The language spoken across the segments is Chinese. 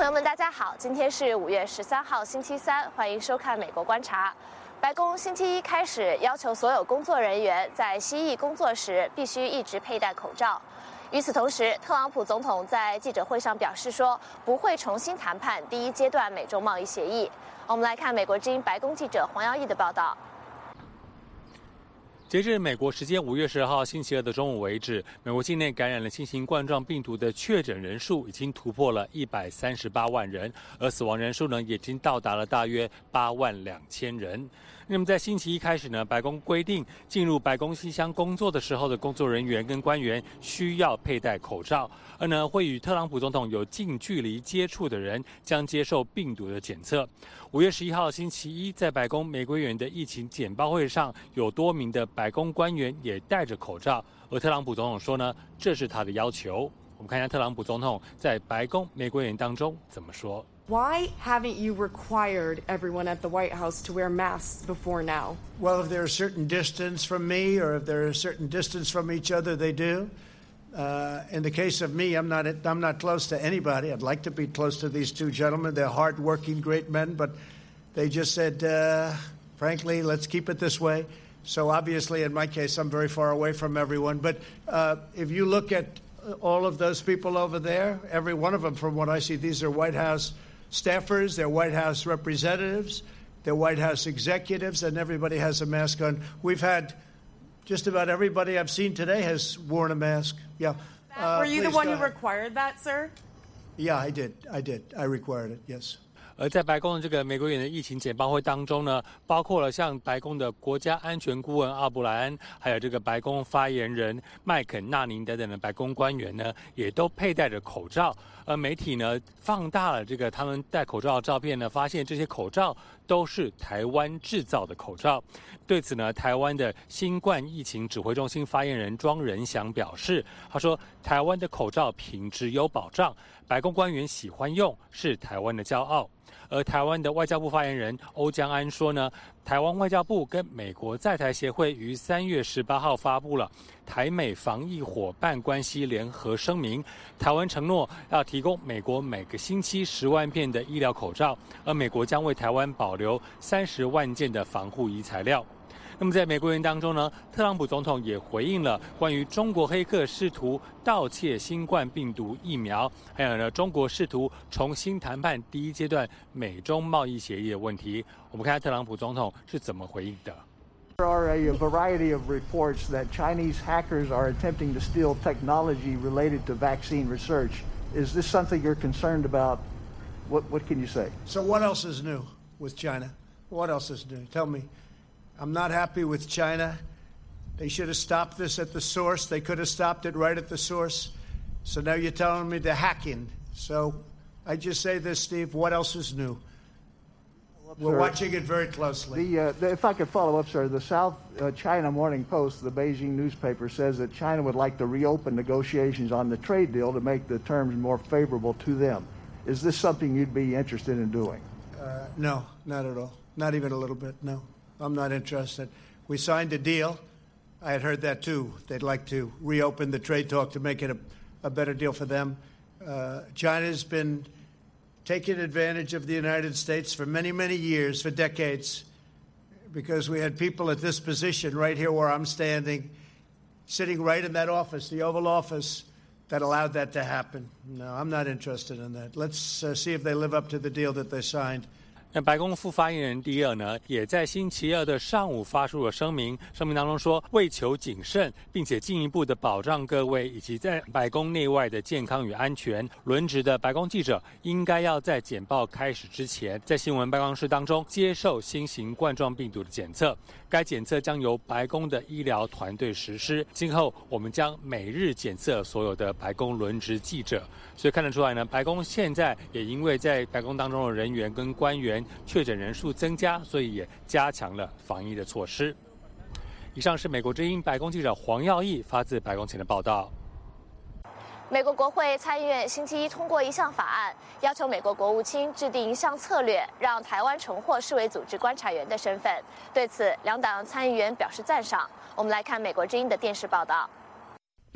友们，大家好，今天是5月13号，星期三，欢迎收看《美国观察》。白宫星期一开始要求所有工作人员在蜥蜴工作时必须一直佩戴口罩。与此同时，特朗普总统在记者会上表示说，不会重新谈判第一阶段美中贸易协议。我们来看美国之音白宫记者黄耀义的报道。 截至美国时间5月12号星期二的中午为止，美国境内感染了新型冠状病毒的确诊人数已经突破了138万人，而死亡人数呢，也已经到达了大约8万2千人。那么在星期一开始呢，白宫规定进入白宫信箱工作的时候的工作人员跟官员需要佩戴口罩，而呢会与特朗普总统有近距离接触的人将接受病毒的检测。5月11号星期一，在白宫玫瑰园的疫情简报会上，有多名的白宫官员也戴着口罩，而特朗普总统说呢，这是他的要求。我们看一下特朗普总统在白宫玫瑰园当中怎么说。 Why haven't you required everyone at the White House to wear masks before now? Well, if they're a certain distance from me or if they're a certain distance from each other, they do. In the case of me, I'm not close to anybody. I'd like to be close to these two gentlemen. They're hardworking, great men, but they just said, frankly, let's keep it this way. So obviously, in my case, I'm very far away from everyone. But if you look at all of those people over there, every one of them, from what I see, these are White House staffers, they're White House representatives, they're White House executives, and everybody has a mask on. We've had just about everybody I've seen today has worn a mask. Yeah. Were you the one who required that, sir? Yeah, I did. I required it, yes. 而在白宫的这个玫瑰园的疫情简报会当中呢，包括了像白宫的国家安全顾问奥布莱恩，还有这个白宫发言人麦肯纳宁等等的白宫官员呢，也都佩戴着口罩。而媒体呢放大了这个他们戴口罩的照片呢，发现这些口罩都是台湾制造的口罩。对此呢，台湾的新冠疫情指挥中心发言人庄仁祥表示，他说台湾的口罩品质有保障，白宫官员喜欢用，是台湾的骄傲。而台湾的外交部发言人欧江安说呢，台湾外交部跟美国在台协会于3月18号发布了台美防疫伙伴关系联合声明，台湾承诺要提供美国每个星期10万片的医疗口罩，而美国将为台湾保留30万件的防护衣材料。那么在玫瑰园当中呢，特朗普总统也回应了关于中国黑客试图盗窃新冠病毒疫苗，还有呢中国试图重新谈判第一阶段美中贸易协议的问题。我们看看特朗普总统是怎么回应的。 There are a variety of reports that Chinese hackers are attempting to steal technology related to vaccine research. Is this something you're concerned about? What can you say? So what else is new with China? What else is new? Tell me. I'm not happy with China. They should have stopped this at the source. They could have stopped it right at the source. So now you're telling me they're hacking. So I just say this, Steve, what else is new? We're watching it very closely. If I could follow up, sir, the South China Morning Post, the Beijing newspaper, says that China would like to reopen negotiations on the trade deal to make the terms more favorable to them. Is this something you'd be interested in doing? No, not at all. Not even a little bit, no. I'm not interested. We signed a deal. I had heard that too. They'd like to reopen the trade talk to make it a better deal for them. China's been taking advantage of the United States for many, many years, for decades, because we had people at this position right here where I'm standing, sitting right in that office, the Oval Office, that allowed that to happen. No, I'm not interested in that. Let's see if they live up to the deal that they signed. 那白宫副发言人迪尔呢，也在星期二的上午发出了声明，声明当中说，为求谨慎，并且进一步的保障各位以及在白宫内外的健康与安全，轮值的白宫记者应该要在简报开始之前，在新闻办公室当中接受新型冠状病毒的检测。该检测将由白宫的医疗团队实施。今后我们将每日检测所有的白宫轮值记者。所以看得出来呢，白宫现在也因为在白宫当中的人员跟官员确诊人数增加，所以也加强了防疫的措施。以上是美国之音白宫记者黄耀义发自白宫前的报道。 美国国会参议院星期一通过一项法案，要求美国国务卿制定一项策略，让台湾重获世卫组织观察员的身份。对此，两党参议员表示赞赏。我们来看美国之音的电视报道。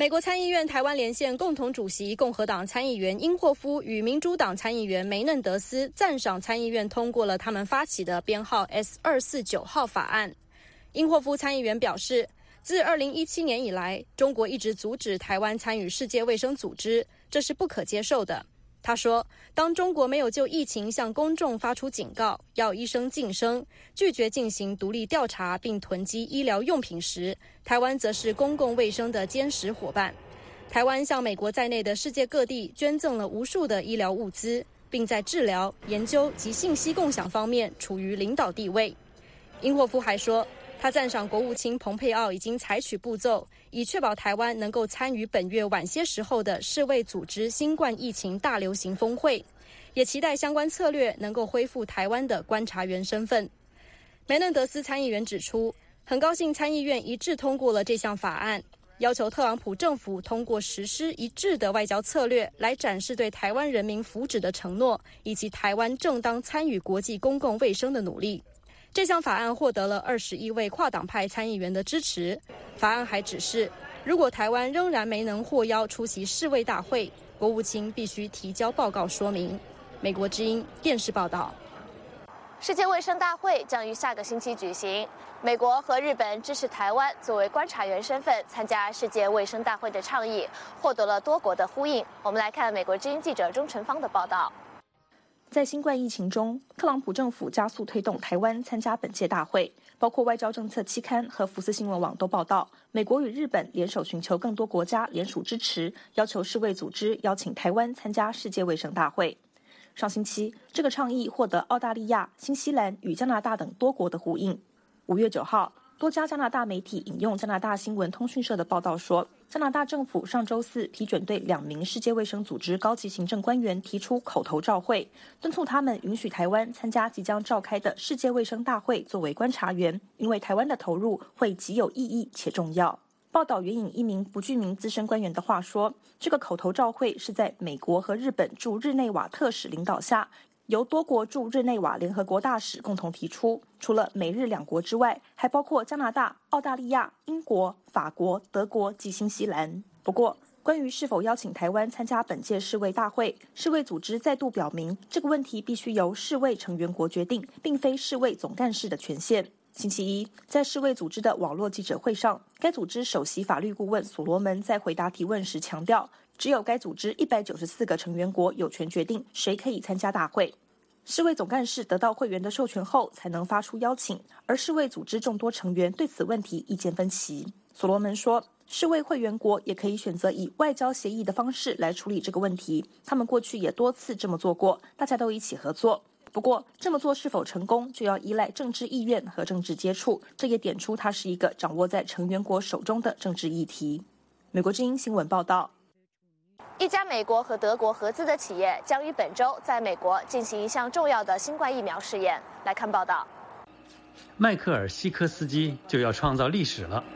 美国参议院台湾连线共同主席共和党参议员英霍夫与民主党参议员梅嫩德斯赞赏参议院通过了他们发起的编号 S249号法案。英霍夫参议员表示，自2017年以来，中国一直阻止台湾参与世界卫生组织，这是不可接受的。他说，当中国没有就疫情向公众发出警告，要医生晋升，拒绝进行独立调查并囤积医疗用品时，台湾则是公共卫生的坚实伙伴。台湾向美国在内的世界各地捐赠了无数的医疗物资，并在治疗、研究及信息共享方面处于领导地位。英霍夫还说，他赞赏国务卿蓬佩奥已经采取步骤，以确保台湾能够参与本月晚些时候的世卫组织新冠疫情大流行峰会，也期待相关策略能够恢复台湾的观察员身份。梅嫩德斯参议员指出，很高兴参议院一致通过了这项法案，要求特朗普政府通过实施一致的外交策略来展示对台湾人民福祉的承诺，以及台湾正当参与国际公共卫生的努力。这项法案获得了21位跨党派参议员的支持。法案还指示，如果台湾仍然没能获邀出席世卫大会，国务卿必须提交报告说明。美国之音电视报道。 世界卫生大会将于下个星期举行。美国和日本支持台湾作为观察员身份参加世界卫生大会的倡议，获得了多国的呼应。我们来看美国之音记者钟成芳的报道。 在新冠疫情中，特朗普政府加速推动台湾参加本届大会，包括外交政策期刊和福斯新闻网都报道，美国与日本联手寻求更多国家联署支持，要求世卫组织邀请台湾参加世界卫生大会。上星期，这个倡议获得澳大利亚、新西兰与加拿大等多国的呼应。5月9号，多家加拿大媒体引用加拿大新闻通讯社的报道说，加拿大政府上周四批准对2名世界卫生组织高级行政官员提出口头照会，敦促他们允许台湾参加即将召开的世界卫生大会作为观察员，因为台湾的投入会极有意义且重要。报道援引一名不具名资深官员的话说，这个口头照会是在美国和日本驻日内瓦特使领导下，由多国驻日内瓦联合国大使共同提出，除了美日两国之外，还包括加拿大、澳大利亚、英国、法国、德国及新西兰。不过，关于是否邀请台湾参加本届世卫大会，世卫组织再度表明，这个问题必须由世卫成员国决定，并非世卫总干事的权限。星期一，在世卫组织的网络记者会上，该组织首席法律顾问所罗门在回答提问时强调，只有该组织194个成员国有权决定谁可以参加大会。世卫总干事得到会员的授权后才能发出邀请，而世卫组织众多成员对此问题意见分歧。所罗门说，世卫会员国也可以选择以外交协议的方式来处理这个问题，他们过去也多次这么做过，大家都一起合作。不过，这么做是否成功，就要依赖政治意愿和政治接触，这也点出它是一个掌握在成员国手中的政治议题。美国之音新闻报道。 一家美国和德国合资的企业将于本周在美国进行一项重要的新冠疫苗试验。来看报道。 迈克尔·希科斯基就要创造历史了。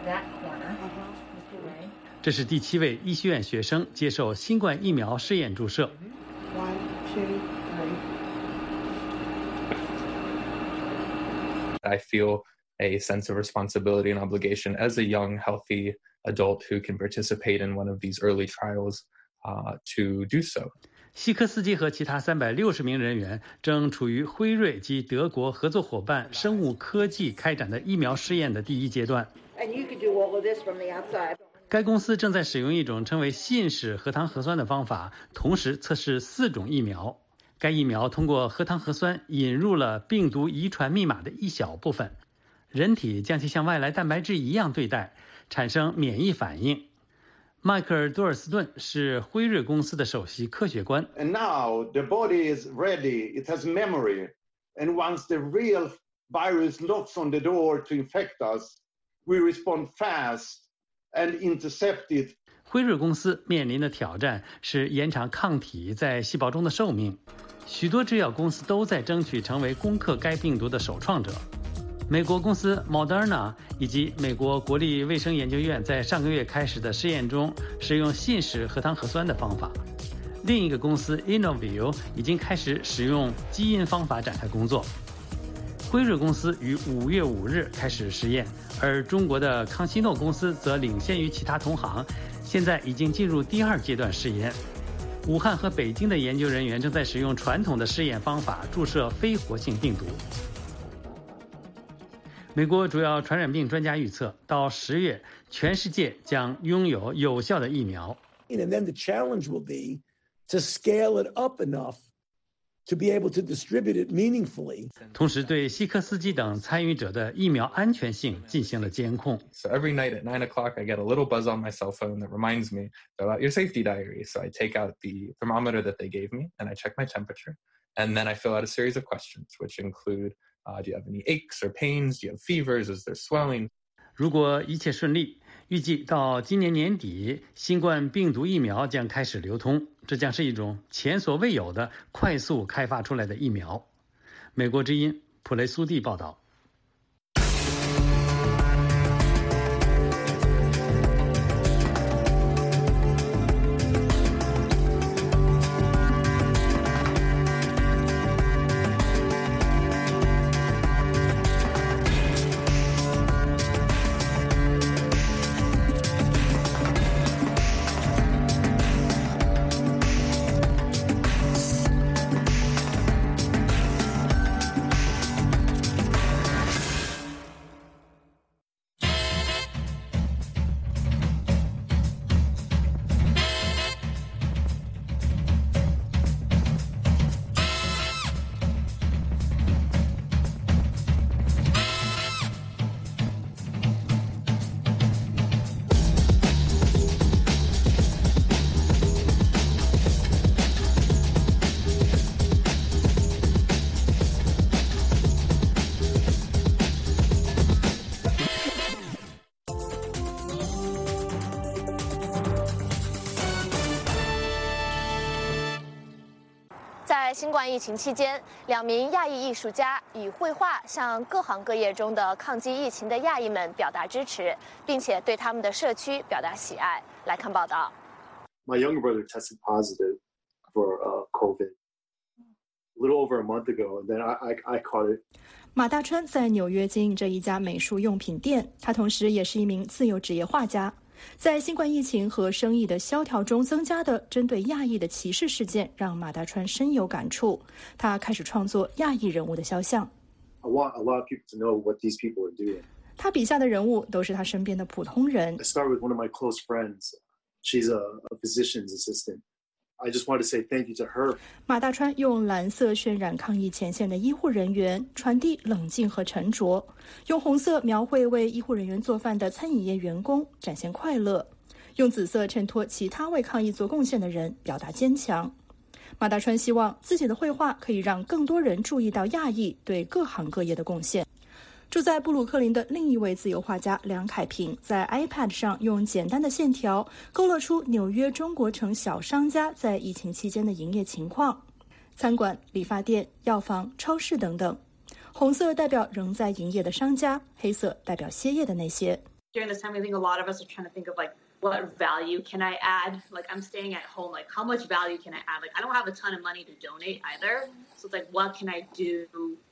这是第7位医学院学生接受新冠疫苗试验注射。 I feel a sense of responsibility and obligation as a young, healthy adult who can participate in one of these early trials to do so. 希科斯基和其他360名人员正处于辉瑞及德国合作伙伴生物科技开展的疫苗试验的第一阶段。该公司正在使用一种称为信使核糖核酸的方法，同时测试4种疫苗。该疫苗通过核糖核酸引入了病毒遗传密码的一小部分，人体将其像外来蛋白质一样对待，产生免疫反应。迈克尔·多尔斯顿是辉瑞公司的首席科学官。 And now the body is ready, it has memory, and once the real virus knocks on the door to infect us, we respond fast and intercept it. 辉瑞公司面临的挑战是延长抗体在细胞中的寿命。许多制药公司都在争取成为攻克该病毒的首创者。美国公司 Moderna 以及美国国立卫生研究院在上个月开始的试验中使用信使核糖核酸的方法。另一个公司 Innovio 已经开始使用基因方法展开工作。辉瑞公司于5月5日开始实验，而中国的康希诺公司则领先于其他同行， 现在已经进入第2阶段试验。武汉和北京的研究人员正在使用传统的试验方法注射非活性病毒。美国主要传染病专家预测，到10月，全世界将拥有有效的疫苗。 And then the challenge will be to scale it up enough to be able to distribute it meaningfully. 同时对希克斯基等参与者的疫苗安全性进行了监控。 So every night at 9 o'clock, I get a little buzz on my cell phone that reminds me about your safety diary. So I take out the thermometer that they gave me and I check my temperature. And then I fill out a series of questions, which include, do you have any aches or pains? Do you have fevers? Is there swelling? 如果一切顺利，预计到今年年底，新冠病毒疫苗将开始流通。这将是一种前所未有的快速开发出来的疫苗。美国之音普雷苏蒂报道。 在新冠疫情期间，2名亚裔艺术家以绘画向各行各业中的抗击疫情的亚裔们表达支持，并且对他们的社区表达喜爱。来看报道。 My younger brother tested positive for COVID a little over a month ago, and then I caught it. 马大川在纽约经营着一家美术用品店，他同时也是一名自由职业画家。在新冠疫情和生意的萧条中增加的针对亚裔的歧视事件，让马大川深有感触。他开始创作亚裔人物的肖像。 I want a lot of people to know what these people are doing. 他笔下的人物都是他身边的普通人。 I start with one of my close friends. She's a physician's assistant. I just want to say thank you to her. 马大川用蓝色渲染抗疫前线的医护人员，传递冷静和沉着；用红色描绘为医护人员做饭的餐饮业员工，展现快乐；用紫色衬托其他为抗疫做贡献的人，表达坚强。马大川希望自己的绘画可以让更多人注意到亚裔对各行各业的贡献。住在布鲁克林的另一位自由画家梁凯平，在 iPad 上用简单的线条勾勒出纽约中国城小商家在疫情期间的营业情况：餐馆、理发店、药房、超市等等。红色代表仍在营业的商家，黑色代表歇业的那些。 During this time, I think a lot of us are trying to think of what value can I add? I'm staying at home, how much value can I add? I don't have a ton of money to donate either. So it's what can I do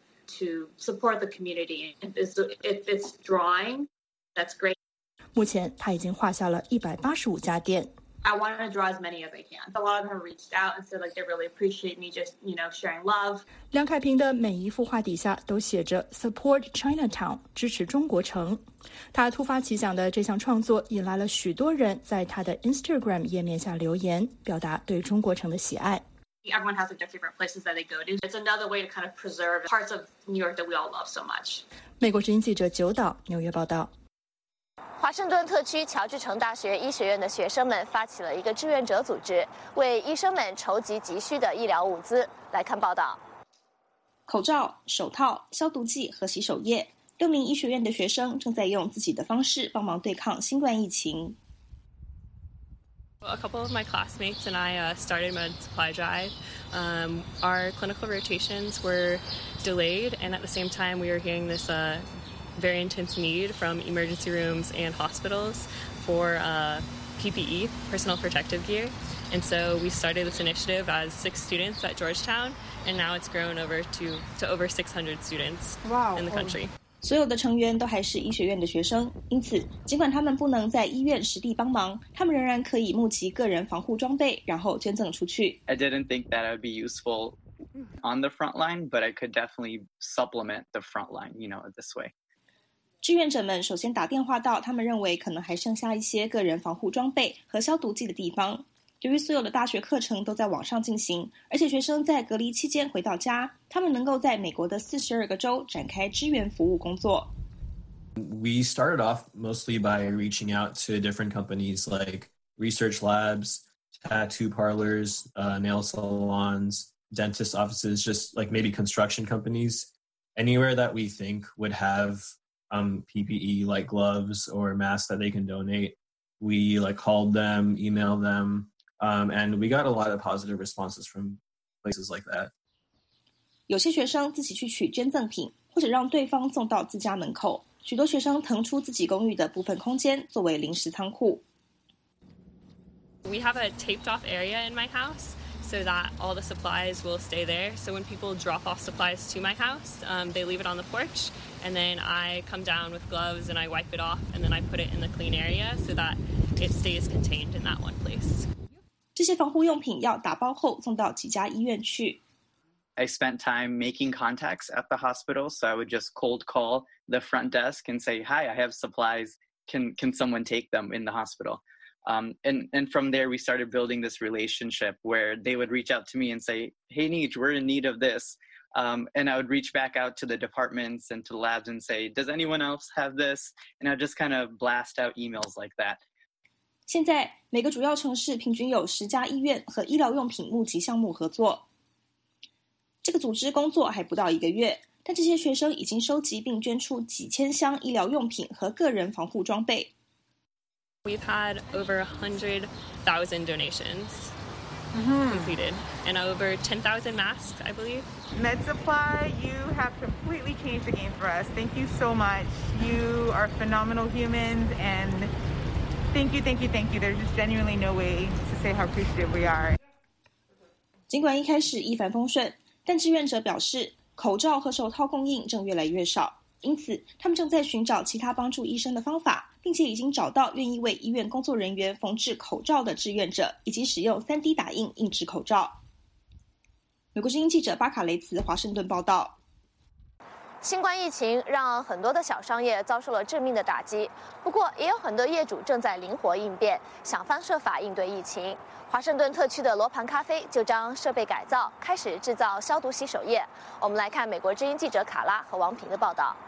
to support the community? If it's drawing, that's great. 目前他已经画下了185家店。 I want to draw as many as I can. A lot of them have reached out and said they really appreciate me just, sharing love. 梁凯平的每一幅画底下都写着 Support Chinatown， 支持中国城。他突发奇想的这项创作引来了许多人在他的 Instagram 页面下留言，表达对中国城的喜爱。 Everyone has their different places that they go to. It's another way to kind of preserve parts of New York that we all love so much. 美国之音记者九岛纽约报道。 华盛顿特区乔治城大学医学院的学生们发起了一个志愿者组织，为医生们筹集急需的医疗物资。来看报道。 口罩、手套、消毒剂和洗手液，6名医学院的学生正在用自己的方式帮忙对抗新冠疫情。 A couple of my classmates and I started med supply drive. Our clinical rotations were delayed, and at the same time, we were hearing this very intense need from emergency rooms and hospitals for PPE, personal protective gear. And so we started this initiative as 6 students at Georgetown, and now it's grown over to over 600 students in the country. 所有的成员都还是医学院的学生，因此尽管他们不能在医院实地帮忙，他们仍然可以募集个人防护装备，然后捐赠出去。 I didn't think that I would be useful on the front line, but I could definitely supplement the front line, this way. 志愿者们首先打电话到他们认为可能还剩下一些个人防护装备和消毒剂的地方。由于所有的大学课程都在网上进行，而且学生在隔离期间回到家，他们能够在美国的42个州展开支援服务工作。 We started off mostly by reaching out to different companies like research labs, tattoo parlors, nail salons, dentist offices, just like maybe construction companies, anywhere that we think would have PPE like gloves or masks that they can donate. We called them, emailed them, and we got a lot of positive responses from places like that. 有些学生自己去取捐赠品，或者让对方送到自家门口。许多学生腾出自己公寓的部分空间作为临时仓库。 We have a taped off area in my house so that all the supplies will stay there. So when people drop off supplies to my house, they leave it on the porch, and then I come down with gloves and I wipe it off, and then I put it in the clean area so that it stays contained in that one place. 这些防护用品要打包后送到几家医院去。 I spent time making contacts at the hospital, so I would just cold call the front desk and say, "Hi, I have supplies. Can someone take them in the hospital?" And from there, we started building this relationship where they would reach out to me and say, "Hey, Neej, we're in need of this." And I would reach back out to the departments and to the labs and say, "Does anyone else have this?" And I'd just kind of blast out emails like that. 现在每个主要城市平均有10家医院和医疗用品募集项目合作。这个组织工作还不到1个月，但这些学生已经收集并捐出几千箱医疗用品和个人防护装备。 We've had over 100,000 donations completed, and over 10,000 masks, I believe. MedSupply, you have completely changed the game for us. Thank you so much. You are phenomenal humans, and thank you. There's just genuinely no way to say how appreciative we are. 尽管一开始一帆风顺，但志愿者表示，口罩和手套供应正越来越少，因此他们正在寻找其他帮助医生的方法，并且已经找到愿意为医院工作人员缝制口罩的志愿者，以及使用 3D 打印印制口罩。美国之音记者巴卡雷茨华盛顿报道。 新冠疫情让很多的小商业遭受了致命的打击，不过也有很多业主正在灵活应变，想方设法应对疫情。华盛顿特区的罗盘咖啡就将设备改造，开始制造消毒洗手液。我们来看美国之音记者卡拉和王平的报道。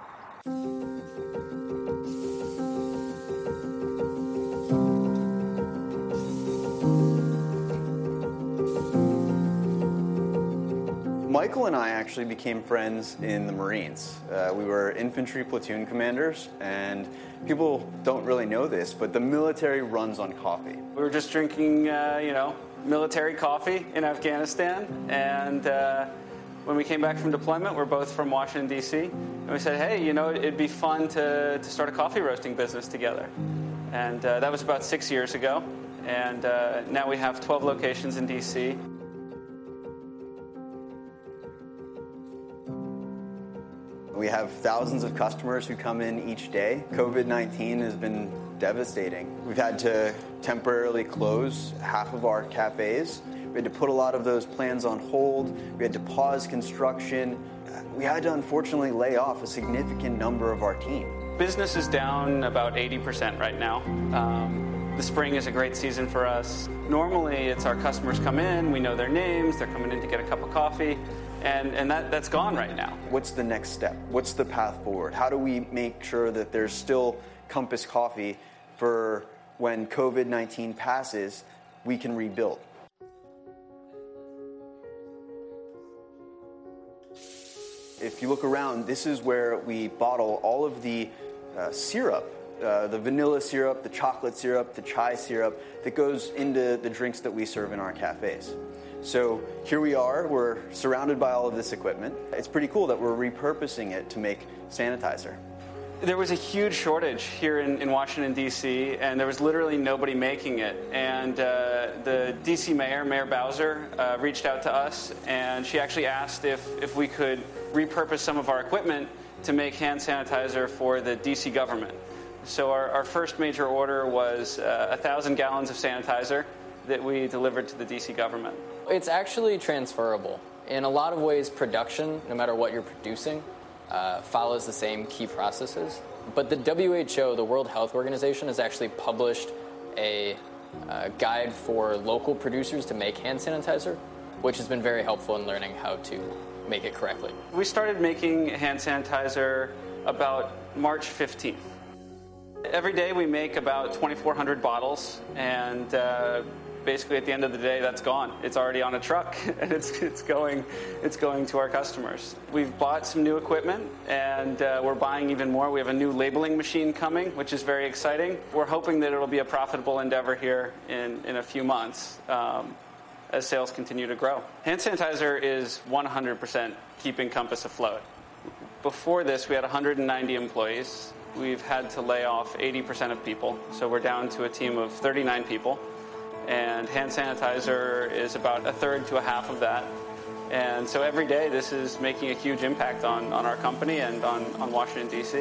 Michael and I actually became friends in the Marines. We were infantry platoon commanders, and people don't really know this, but the military runs on coffee. We were just drinking, military coffee in Afghanistan, and when we came back from deployment, we're both from Washington, D.C., and we said, hey, it'd be fun to start a coffee roasting business together. And that was about 6 years ago, and now we have 12 locations in D.C. We have thousands of customers who come in each day. COVID-19 has been devastating. We've had to temporarily close half of our cafes. We had to put a lot of those plans on hold. We had to pause construction. We had to unfortunately lay off a significant number of our team. Business is down about 80% right now. The spring is a great season for us. Normally, it's our customers come in, we know their names, they're coming in to get a cup of coffee. And that's gone right now. What's the next step? What's the path forward? How do we make sure that there's still Compass Coffee for when COVID-19 passes, we can rebuild? If you look around, this is where we bottle all of the syrup, the vanilla syrup, the chocolate syrup, the chai syrup that goes into the drinks that we serve in our cafes. So here we are, we're surrounded by all of this equipment. It's pretty cool that we're repurposing it to make sanitizer. There was a huge shortage here in Washington, D.C., and there was literally nobody making it. And the D.C. Mayor Bowser, reached out to us, and she actually asked if we could repurpose some of our equipment to make hand sanitizer for the D.C. government. So our first major order was 1,000 gallons of sanitizer that we delivered to the D.C. government. It's actually transferable. In a lot of ways, production, no matter what you're producing, follows the same key processes. But the WHO, the World Health Organization, has actually published a guide for local producers to make hand sanitizer, which has been very helpful in learning how to make it correctly. We started making hand sanitizer about March 15th. Every day we make about 2,400 bottles, and basically at the end of the day, that's gone. It's already on a truck, and it's going to our customers. We've bought some new equipment, and we're buying even more. We have a new labeling machine coming, which is very exciting. We're hoping that it'll be a profitable endeavor here in a few months as sales continue to grow. Hand sanitizer is 100% keeping Compass afloat. Before this, we had 190 employees. We've had to lay off 80% of people, so we're down to a team of 39 people. And hand sanitizer is about a third to a half of that. And so every day this is making a huge impact on our company and on Washington, D.C.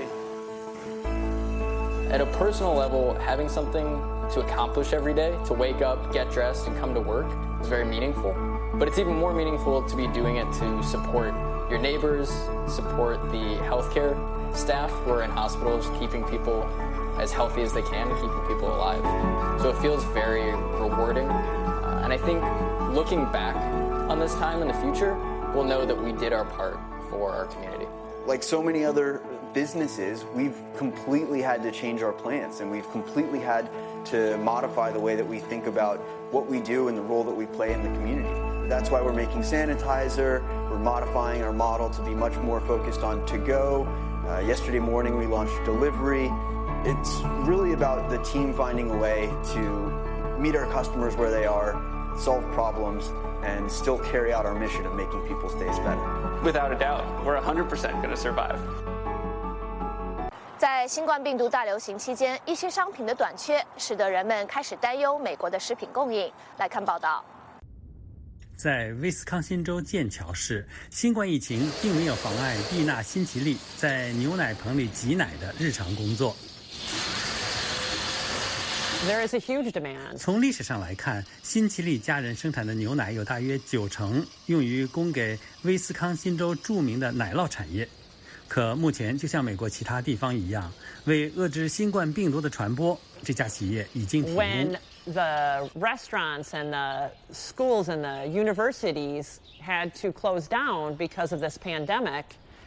At a personal level, having something to accomplish every day, to wake up, get dressed, and come to work is very meaningful. But it's even more meaningful to be doing it to support your neighbors, support the healthcare staff who are in hospitals, keeping people as healthy as they can and keeping people alive. So it feels very rewarding. And I think looking back on this time in the future, we'll know that we did our part for our community. Like so many other businesses, we've completely had to change our plans, and we've completely had to modify the way that we think about what we do and the role that we play in the community. That's why we're making sanitizer. We're modifying our model to be much more focused on to-go. Yesterday morning we launched delivery. It's really about the team finding a way to meet our customers where they are, solve problems, and still carry out our mission of making people's days better. Without a doubt, we're 100% going to survive. 在新冠病毒大流行期间，一些商品的短缺使得人们开始担忧美国的食品供应。来看报道。 在威斯康星州剑桥市，新冠疫情并没有妨碍蒂娜·辛奇利在牛奶棚里挤奶的日常工作。 There is a huge demand. 从历史上来看，辛奇利家人生产的牛奶有大约90%用于供给威斯康星州著名的奶酪产业。可目前，就像美国其他地方一样，为遏制新冠病毒的传播，这家企业已经停工。 When the restaurants and the schools and the universities had to close down because of this pandemic,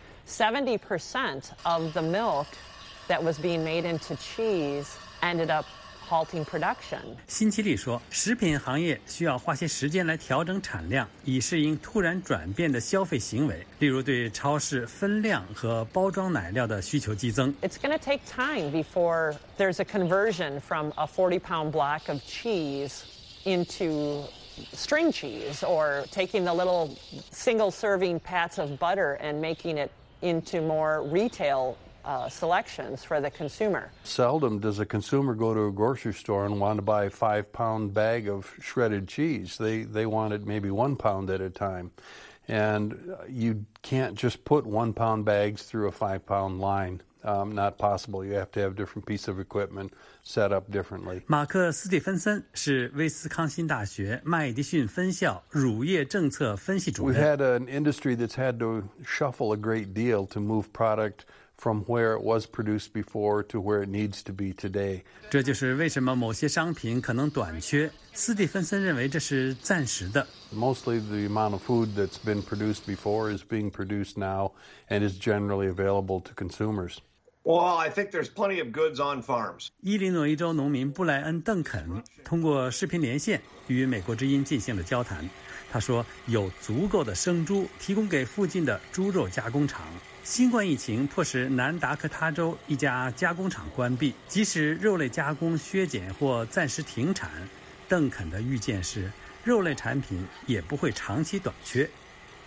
70% of the milk that was being made into cheese ended up halting production. 辛奇利说，食品行业需要花些时间来调整产量，以适应突然转变的消费行为，例如对超市分量和包装奶料的需求激增。 It's going to take time before there's a conversion from a 40-pound block of cheese into string cheese, or taking the little single-serving pats of butter and making it into more retail selections for the consumer. Seldom does a consumer go to a grocery store and want to buy a 5-pound bag of shredded cheese. They want it maybe 1 pound at a time. And you can't just put 1-pound bags through a 5-pound line. Not possible. You have to have different piece of equipment set up differently. 马克·斯蒂芬森是威斯康辛大学麦迪逊分校乳业政策分析主任。 We've had an industry that's had to shuffle a great deal to move product from where it was produced before to where it needs to be today. 这就是为什么某些商品可能短缺。斯蒂芬森认为这是暂时的。 Mostly the amount of food that's been produced before is being produced now and is generally available to consumers. Well, I think there's plenty of goods on farms. 伊利诺伊州农民布莱恩·邓肯通过视频连线与美国之音进行了交谈。他说，有足够的生猪提供给附近的猪肉加工厂。新冠疫情迫使南达科他州一家加工厂关闭，即使肉类加工削减或暂时停产，邓肯的预见是，肉类产品也不会长期短缺。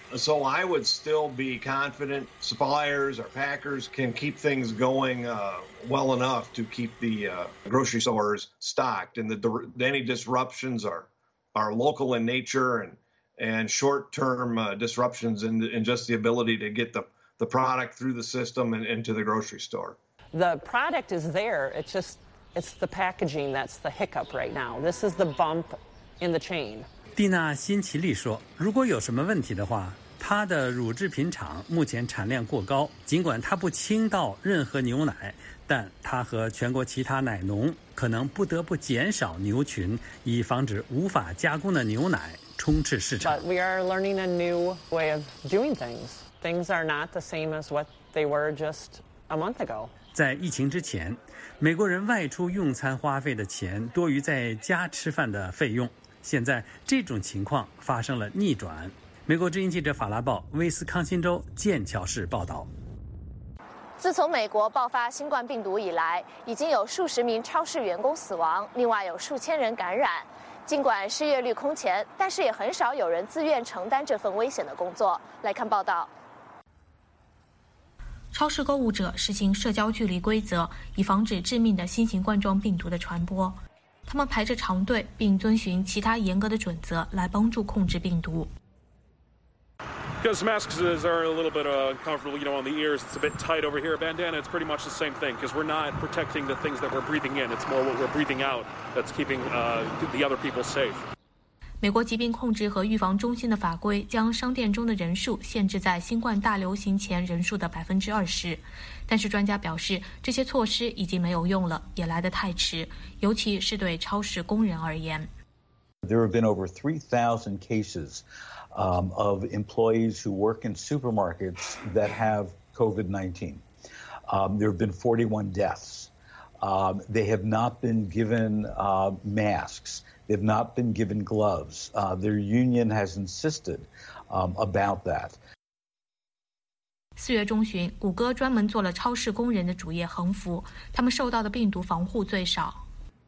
So I would still be confident suppliers or packers can keep things going well enough to keep the grocery stores stocked, and any disruptions are local in nature and short-term disruptions in just the ability to get the product through the system and into the grocery store. The product is there. It's the packaging that's the hiccup right now. This is the bump in the chain. 蒂娜·辛奇利说，如果有什么问题的话，她的乳制品厂目前产量过高，尽管她不倾倒任何牛奶，但她和全国其他奶农可能不得不减少牛群，以防止无法加工的牛奶充斥市场。 But we are learning a new way of doing things. Things are not the same as what they were just a month ago. 在疫情之前，美国人外出用餐花费的钱多于在家吃饭的费用。现在这种情况发生了逆转。美国之音记者法拉报威斯康辛州剑桥市报道。 自从美国爆发新冠病毒以来，已经有数十名超市员工死亡，另外有数千人感染。尽管失业率空前，但是也很少有人自愿承担这份危险的工作。来看报道。 超市购物者实行社交距离规则，以防止致命的新型冠状病毒的传播。他们排着长队，并遵循其他严格的准则来帮助控制病毒。 Because masks are a little bit uncomfortable, on the ears. It's a bit tight over here. Bandana, it's pretty much the same thing because we're not protecting the things that we're breathing in. It's more what we're breathing out that's keeping the other people safe. 美国疾病控制和预防中心的法规将商店中的人数限制在新冠大流行前人数的20%，但是专家表示，这些措施已经没有用了，也来得太迟，尤其是对超市工人而言。 There have been over 3,000 cases of employees who work in supermarkets that have COVID-19. There have been 41 deaths. They have not been given masks. They've not been given gloves. Their union has insisted about that. 4月中旬，谷歌专门做了超市工人的主页横幅，他们受到的病毒防护最少。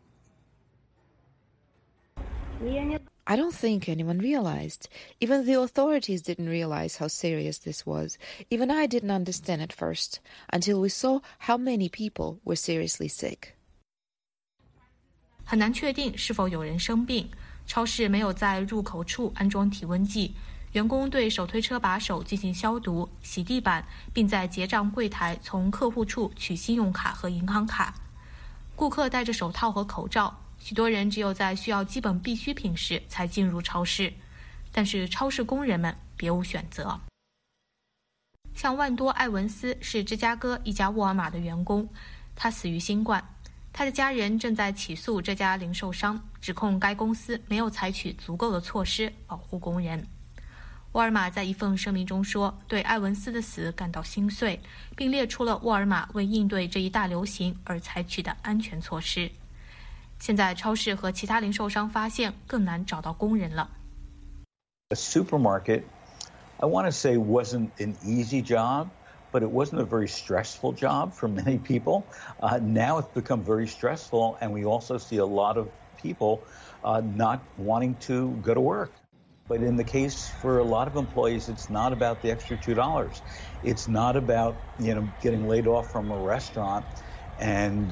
I don't think anyone realized. Even the authorities didn't realize how serious this was. Even I didn't understand at first, until we saw how many people were seriously sick. 很难确定是否有人生病。超市没有在入口处安装体温计，员工对手推车把手进行消毒、洗地板，并在结账柜台从客户处取信用卡和银行卡。顾客戴着手套和口罩，许多人只有在需要基本必需品时才进入超市，但是超市工人们别无选择。像万多·艾文斯是芝加哥一家沃尔玛的员工，他死于新冠。他的家人正在起诉这家零售商，指控该公司没有采取足够的措施保护工人。沃尔玛在一份声明中说，对艾文斯的死感到心碎，并列出了沃尔玛为应对这一大流行而采取的安全措施。现在超市和其他零售商发现更难找到工人了。 A supermarket, I want to say, wasn't an easy job, but it wasn't a very stressful job for many people. Now it's become very stressful, and we also see a lot of people not wanting to go to work. But in the case for a lot of employees, it's not about the extra $2. It's not about, getting laid off from a restaurant and,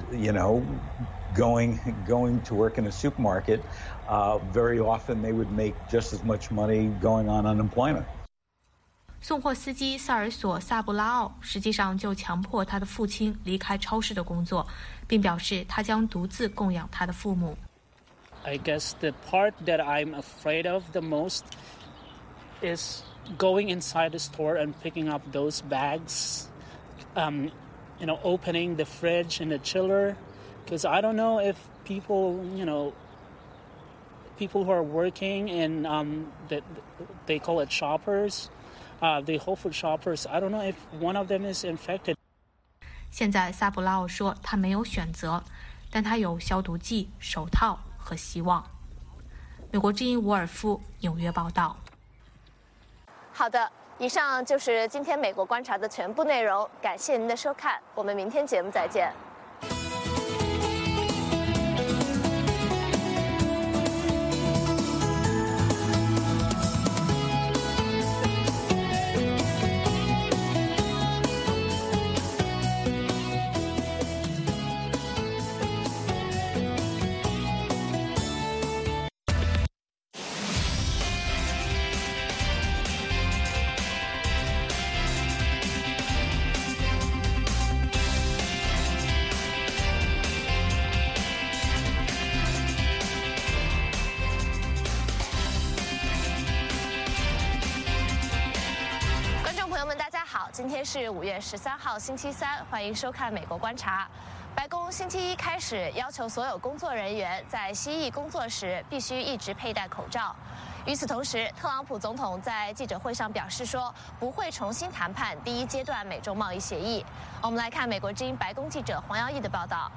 going to work in a supermarket. Very often they would make just as much money going on unemployment. 送货司机萨尔索·萨布拉奥实际上就强迫他的父亲离开超市的工作，并表示他将独自供养他的父母。 I guess the part that I'm afraid of the most is going inside the store and picking up those bags, opening the fridge and the chiller, because I don't know if people who are working in they call it shoppers.The Whole Food shoppers, I don't know if one of them is infected. 现在萨布拉奥说他没有选择，但他有消毒剂、手套和希望。美国之音伍尔夫纽约报道。 好的，以上就是今天美国观察的全部内容，感谢您的收看，我们明天节目再见。 好，今天是5月13号，星期三，欢迎收看《美国观察》。白宫星期一开始要求所有工作人员在西翼工作时必须一直佩戴口罩。与此同时，特朗普总统在记者会上表示说，不会重新谈判第一阶段美中贸易协议。我们来看美国之音白宫记者黄耀义的报道。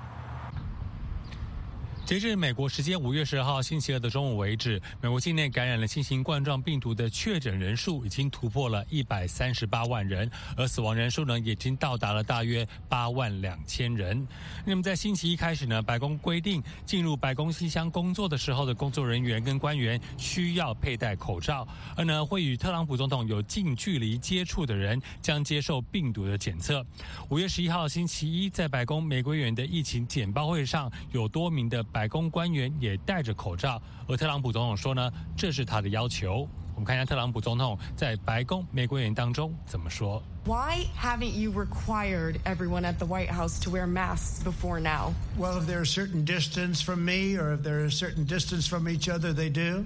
截至美国时间5月12号星期二的中午为止，美国境内感染了新型冠状病毒的确诊人数已经突破了138万人，而死亡人数呢也已经到达了大约8万2千人。那么在星期一开始呢，白宫规定进入白宫信箱工作的时候的工作人员跟官员需要佩戴口罩，而呢会与特朗普总统有近距离接触的人将接受病毒的检测。5月11号星期一，在白宫玫瑰园的疫情简报会上，有多名的白宫官员也戴着口罩，而特朗普总统说呢，这是他的要求。我们看一下特朗普总统在白宫玫瑰园当中怎么说。 Why haven't you required everyone at the White House to wear masks before now? Well, if they're a certain distance from me or if they're a certain distance from each other, they do.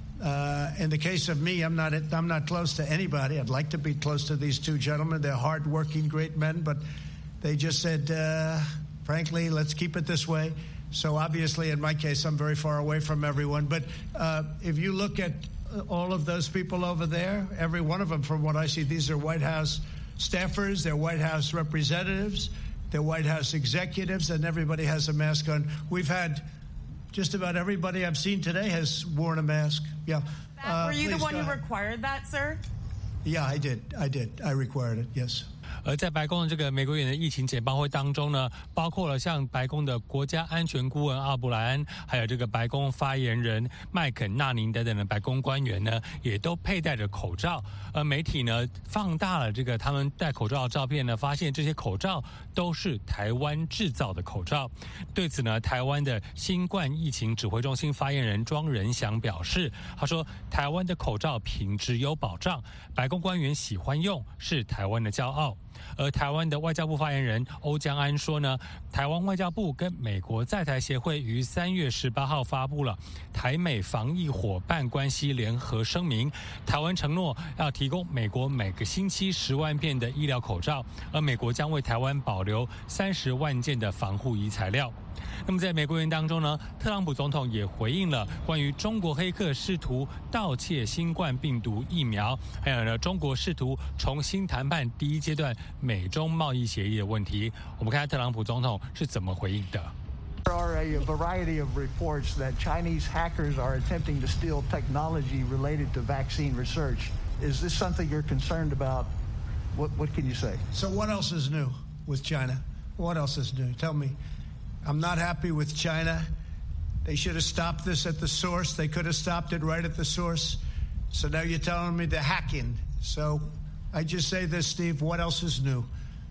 In the case of me, I'm not close to anybody. I'd like to be close to these two gentlemen. They're hardworking, great men, but they just said, frankly, let's keep it this way. So obviously, in my case, I'm very far away from everyone. But if you look at all of those people over there, every one of them, from what I see, these are White House staffers, they're White House representatives, they're White House executives, and everybody has a mask on. We've had just about everybody I've seen today has worn a mask. Yeah. Were you the one who required that, sir? Yeah, I did. I required it, yes. 而在白宫的这个玫瑰园的疫情简报会当中呢，包括了像白宫的国家安全顾问奥布莱恩，还有这个白宫发言人麦肯纳宁等等的白宫官员呢，也都佩戴着口罩。而媒体呢放大了这个他们戴口罩的照片呢，发现这些口罩都是台湾制造的口罩。对此呢，台湾的新冠疫情指挥中心发言人庄仁祥表示，他说台湾的口罩品质有保障，白宫官员喜欢用，是台湾的骄傲。而台湾的外交部发言人欧江安说呢，台湾外交部跟美国在台协会于3月18号发布了台美防疫伙伴关系联合声明，台湾承诺要提供美国每个星期10万片的医疗口罩，而美国将为台湾保留30万件的防护衣材料。那么在玫瑰园当中呢，特朗普总统也回应了关于中国黑客试图盗窃新冠病毒疫苗，还有呢中国试图重新谈判第一阶段美中贸易协议的问题。我们看看特朗普总统是怎么回应的。 There are a variety of reports that Chinese hackers are attempting to steal technology related to vaccine research. Is this something you're concerned about? What can you say? So what else is new with China? What else is new? Tell me. I'm not happy with China. They should have stopped this at the source. They could have stopped it right at the source. So now you're telling me they're hacking. So I just say this, Steve, what else is new?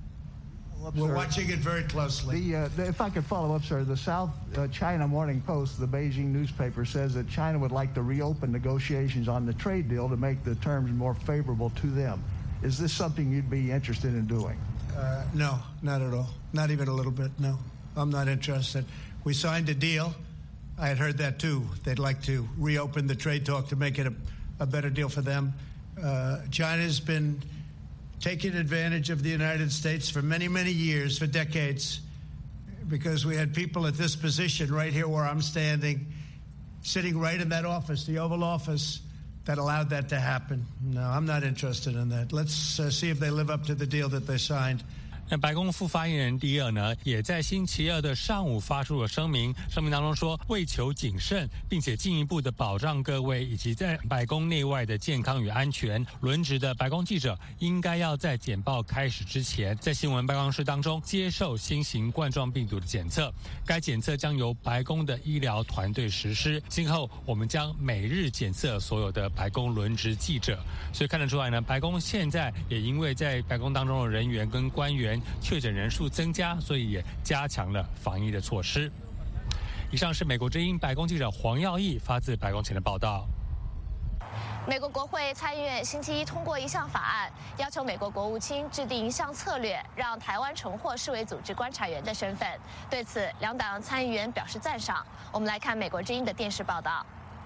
We're watching it very closely. If I could follow up, sir, the South China Morning Post, the Beijing newspaper, says that China would like to reopen negotiations on the trade deal to make the terms more favorable to them. Is this something you'd be interested in doing? No, not at all. Not even a little bit, no. I'm not interested. We signed a deal. I had heard that too. They'd like to reopen the trade talk to make it a better deal for them. China's been taking advantage of the United States for many, many years, for decades, because we had people at this position right here where I'm standing, sitting right in that office, the Oval Office, that allowed that to happen. No, I'm not interested in that. Let's see if they live up to the deal that they signed. 那白宫副发言人迪尔呢，也在星期二的上午发出了声明，声明当中说，为求谨慎，并且进一步的保障各位以及在白宫内外的健康与安全，轮值的白宫记者应该要在简报开始之前，在新闻办公室当中接受新型冠状病毒的检测。该检测将由白宫的医疗团队实施。今后我们将每日检测所有的白宫轮值记者。所以看得出来呢，白宫现在也因为在白宫当中的人员跟官员确诊人数增加，所以也加强了防疫的措施。以上是美国之音白宫记者黄耀义发自白宫前的报道。 美国国会参议院星期一通过一项法案，要求美国国务卿制定一项策略，让台湾重获世卫组织观察员的身份。对此，两党参议员表示赞赏。我们来看美国之音的电视报道。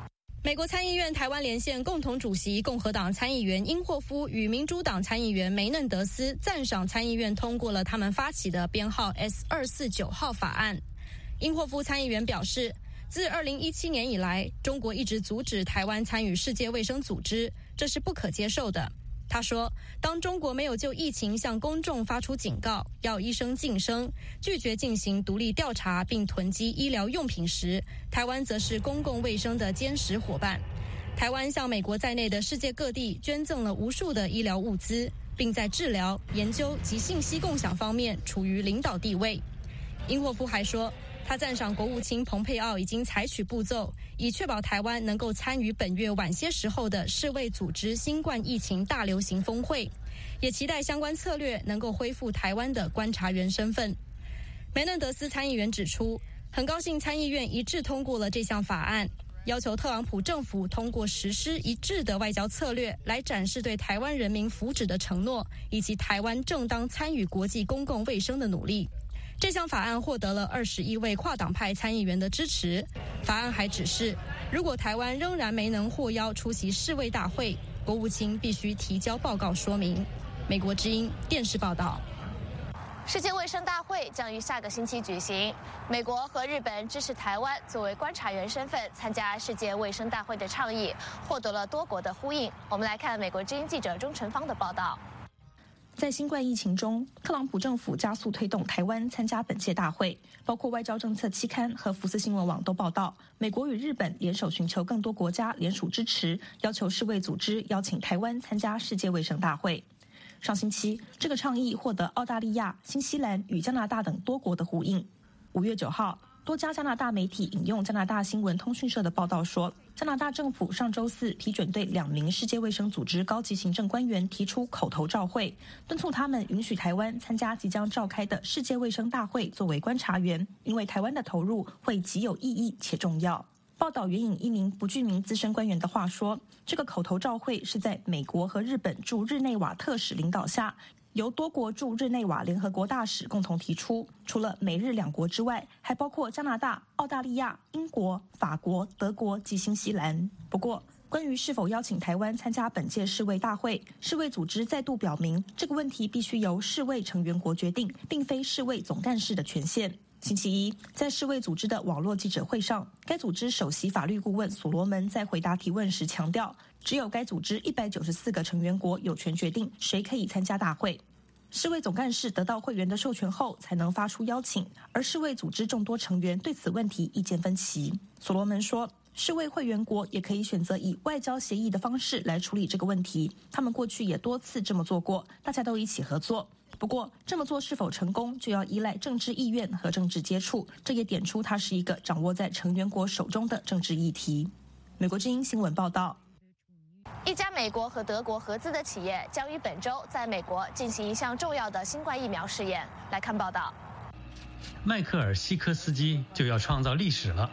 美国参议院台湾连线共同主席共和党参议员英霍夫与民主党参议员梅嫩德斯赞赏参议院通过了他们发起的编号 S249号法案。英霍夫参议员表示，自2017年以来，中国一直阻止台湾参与世界卫生组织，这是不可接受的。他说，当中国没有就疫情向公众发出警告，要医生晋升，拒绝进行独立调查并囤积医疗用品时，台湾则是公共卫生的坚实伙伴。台湾向美国在内的世界各地捐赠了无数的医疗物资，并在治疗、研究及信息共享方面处于领导地位。英霍夫还说，他赞赏国务卿蓬佩奥已经采取步骤，以确保台湾能够参与本月晚些时候的世卫组织新冠疫情大流行峰会，也期待相关策略能够恢复台湾的观察员身份。梅嫩德斯参议员指出，很高兴参议院一致通过了这项法案，要求特朗普政府通过实施一致的外交策略来展示对台湾人民福祉的承诺，以及台湾正当参与国际公共卫生的努力。这项法案获得了21位跨党派参议员的支持。法案还指示，如果台湾仍然没能获邀出席世卫大会，国务卿必须提交报告说明。美国之音电视报道。 世界卫生大会将于下个星期举行。美国和日本支持台湾作为观察员身份参加世界卫生大会的倡议，获得了多国的呼应。我们来看美国之音记者钟成芳的报道。 在新冠疫情中，特朗普政府加速推动台湾参加本届大会，包括外交政策期刊和福斯新闻网都报道，美国与日本联手寻求更多国家联署支持，要求世卫组织邀请台湾参加世界卫生大会。上星期，这个倡议获得澳大利亚、新西兰与加拿大等多国的呼应。5月9号，多家加拿大媒体引用加拿大新闻通讯社的报道说，加拿大政府上周四批准对2名世界卫生组织高级行政官员提出口头照会，敦促他们允许台湾参加即将召开的世界卫生大会作为观察员，因为台湾的投入会极有意义且重要。报道援引一名不具名资深官员的话说，这个口头照会是在美国和日本驻日内瓦特使领导下，由多国驻日内瓦联合国大使共同提出，除了美日2国之外，还包括加拿大、澳大利亚、英国、法国、德国及新西兰。不过，关于是否邀请台湾参加本届世卫大会，世卫组织再度表明，这个问题必须由世卫成员国决定，并非世卫总干事的权限。星期一，在世卫组织的网络记者会上，该组织首席法律顾问所罗门在回答提问时强调，只有该组织194个成员国有权决定谁可以参加大会。世卫总干事得到会员的授权后才能发出邀请，而世卫组织众多成员对此问题意见分歧。所罗门说，世卫会员国也可以选择以外交协议的方式来处理这个问题，他们过去也多次这么做过，大家都一起合作。不过，这么做是否成功，就要依赖政治意愿和政治接触，这也点出它是一个掌握在成员国手中的政治议题。美国之音新闻报道。 一家美国和德国合资的企业将于本周在美国进行一项重要的新冠疫苗试验。来看报道。 迈克尔·希科斯基就要创造历史了。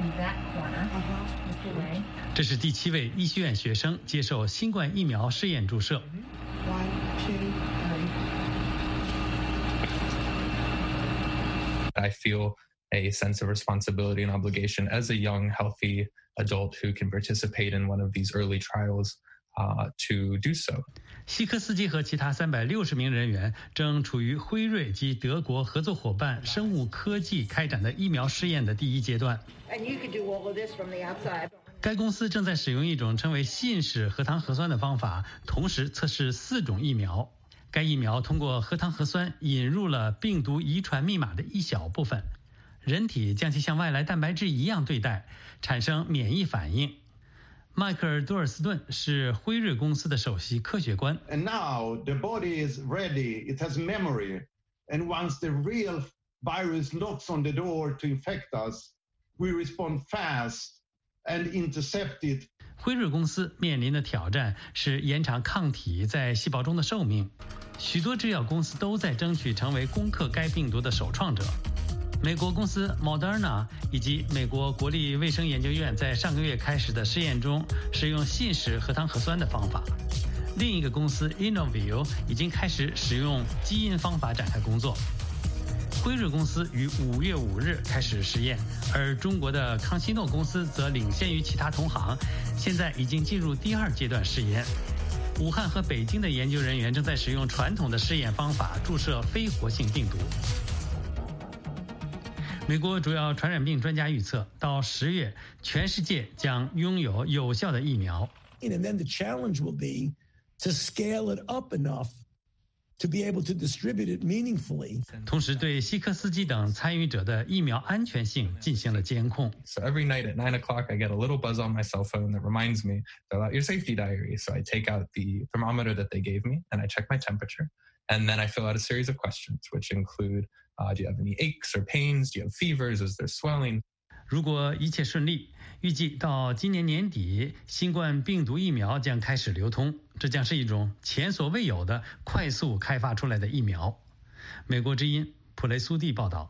这是第7位医学院学生接受新冠疫苗试验注射。 I feel a sense of responsibility and obligation as a young, healthy adult who can participate in one of these early trials to do so. 希科斯基和其他360名人员正处于辉瑞及德国合作伙伴生物科技开展的疫苗试验的第1阶段。该公司正在使用一种称为信使核糖核酸的方法，同时测试4种疫苗。该疫苗通过核糖核酸引入了病毒遗传密码的一小部分，人体将其像外来蛋白质一样对待，产生免疫反应。迈克尔·多尔斯顿是辉瑞公司的首席科学官。 And now the body is ready, it has memory, and once the real virus knocks on the door to infect us, we respond fast and intercept it. 辉瑞公司面临的挑战是延长抗体在细胞中的寿命。许多制药公司都在争取成为攻克该病毒的首创者。美国公司 Moderna 以及美国国立卫生研究院在上个月开始的试验中使用信使核糖核酸的方法。另一个公司 Inovio 已经开始使用基因方法展开工作。 辉瑞公司于5月5日开始实验，而中国的康希诺公司则领先于其他同行，现在已经进入第2阶段试验。武汉和北京的研究人员正在使用传统的试验方法注射非活性病毒。美国主要传染病专家预测，到10月，全世界将拥有有效的疫苗。 And then the challenge will be to scale it up enough to be able to distribute it meaningfully. 同时对希科斯基等参与者的疫苗安全性进行了监控。 So every night at 9 o'clock, I get a little buzz on my cell phone that reminds me about your safety diary. So I take out the thermometer that they gave me and I check my temperature. And then I fill out a series of questions, which include, do you have any aches or pains? Do you have fevers? Is there swelling? 如果一切顺利，预计到今年年底，新冠病毒疫苗将开始流通。这将是一种前所未有的快速开发出来的疫苗。美国之音普雷苏蒂报道。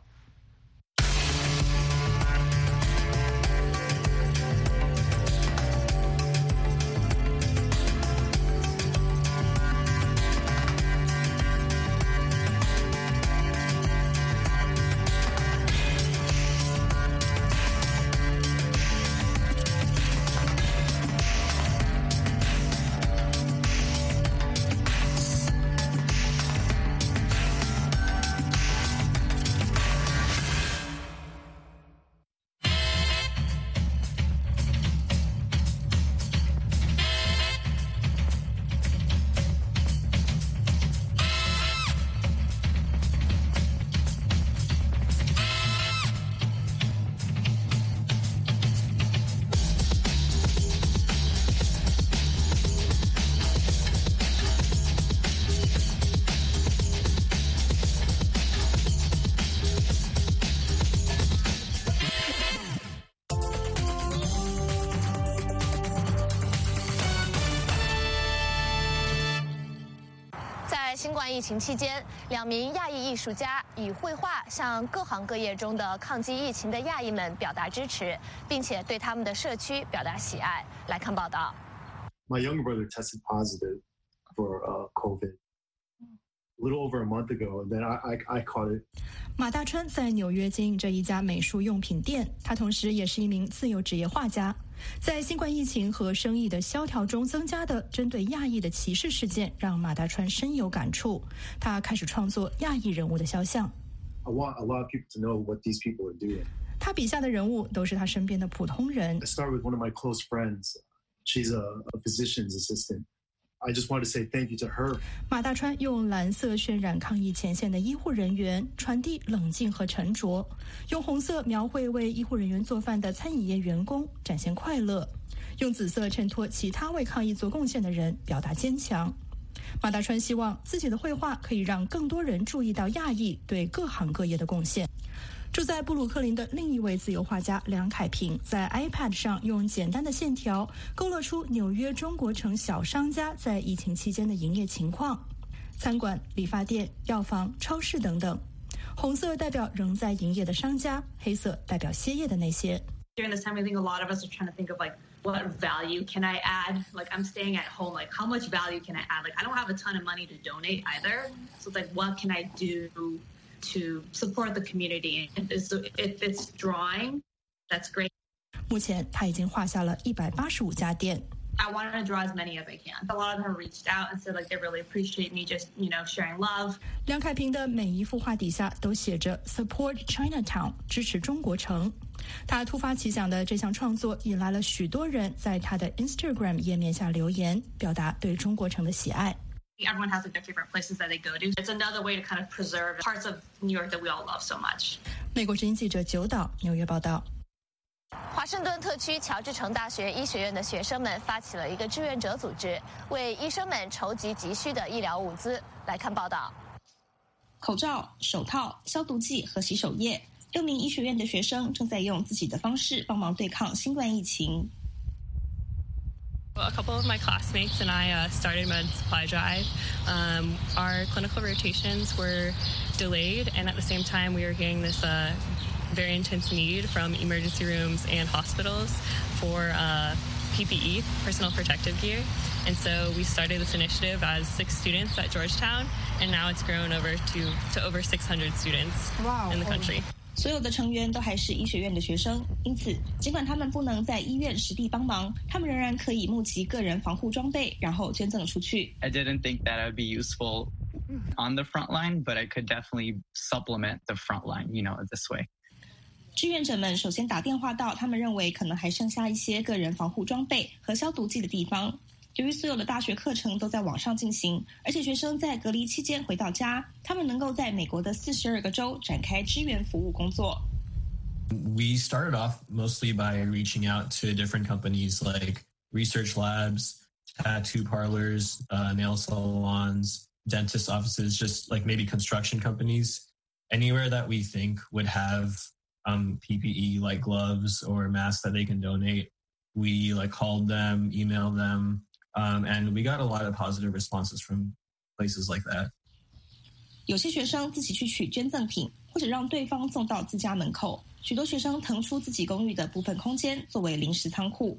新冠疫情期间，2名亚裔艺术家以绘画向各行各业中的抗击疫情的亚裔们表达支持，并且对他们的社区表达喜爱。来看报道。 My younger brother tested positive for COVID a little over a month ago, and then I caught it. 马大川在纽约经营着一家美术用品店，他同时也是一名自由职业画家。在新冠疫情和生意的萧条中增加的针对亚裔的歧视事件，让马大川深有感触。他开始创作亚裔人物的肖像。 I want a lot of people to know what these people are doing. 他笔下的人物都是他身边的普通人。 I start with one of my close friends. She's a physician's assistant. I just want to say thank you to her. 马大川用蓝色渲染抗疫前线的医护人员，传递冷静和沉着；用红色描绘为医护人员做饭的餐饮业员工，展现快乐；用紫色衬托其他为抗疫做贡献的人，表达坚强。马大川希望自己的绘画可以让更多人注意到亚裔对各行各业的贡献。住在布鲁克林的另一位自由画家梁凯平，在 iPad 上用简单的线条勾勒出纽约中国城小商家在疫情期间的营业情况：餐馆、理发店、药房、超市等等。红色代表仍在营业的商家，黑色代表歇业的那些。 During this time, I think a lot of us are trying to think of like, what value can I add? Like, I'm staying at home. Like, how much value can I add? Like, I don't have a ton of money to donate either. So it's like, what can I do to support the community? If it's drawing, that's great. 目前他已经画下了185家店。 I wanted to draw as many as I can. A lot of them reached out and said like they really appreciate me just, sharing love. 梁凯平的每一幅画底下都写着 Support Chinatown， 支持中国城。他突发奇想的这项创作引来了许多人在他的 Instagram 页面下留言，表达对中国城的喜爱。 Everyone has like their favorite places that they go to. It's another way to kind of preserve parts of New York that we all love so much. 美国之音记者九岛纽约报道。 华盛顿特区乔治城大学医学院的学生们发起了一个志愿者组织，为医生们筹集急需的医疗物资。来看报道。 口罩、手套、消毒剂和洗手液，6名医学院的学生正在用自己的方式帮忙对抗新冠疫情。 Well, a couple of my classmates and I started med supply drive. Our clinical rotations were delayed, and at the same time, we were getting this very intense need from emergency rooms and hospitals for PPE, personal protective gear. And so we started this initiative as 6 students at Georgetown, and now it's grown over to over 600 students in the country. 所有的成员都还是医学院的学生，因此尽管他们不能在医院实地帮忙，他们仍然可以募集个人防护装备，然后捐赠出去。 I didn't think that I would be useful on the front line, but I could definitely supplement the front line, this way. 志愿者们首先打电话到他们认为可能还剩下一些个人防护装备和消毒剂的地方。由于所有的大学课程都在网上进行，而且学生在隔离期间回到家，他们能够在美国的42个州展开支援服务工作。 We started off mostly by reaching out to different companies like research labs, tattoo parlors, nail salons, dentist offices, just like maybe construction companies. Anywhere that we think would have PPE like gloves or masks that they can donate. We called them, emailed them, and we got a lot of positive responses from places like that. 有些学生自己去取捐赠品，或者让对方送到自家门口。许多学生腾出自己公寓的部分空间作为临时仓库。